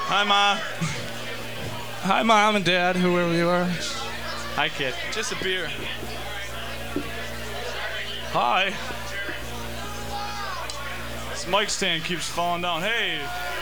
Hi, Ma. Hi, Mom and Dad, whoever you are. Hi, kid. Just a beer. Hi. This mic stand keeps falling down. Hey.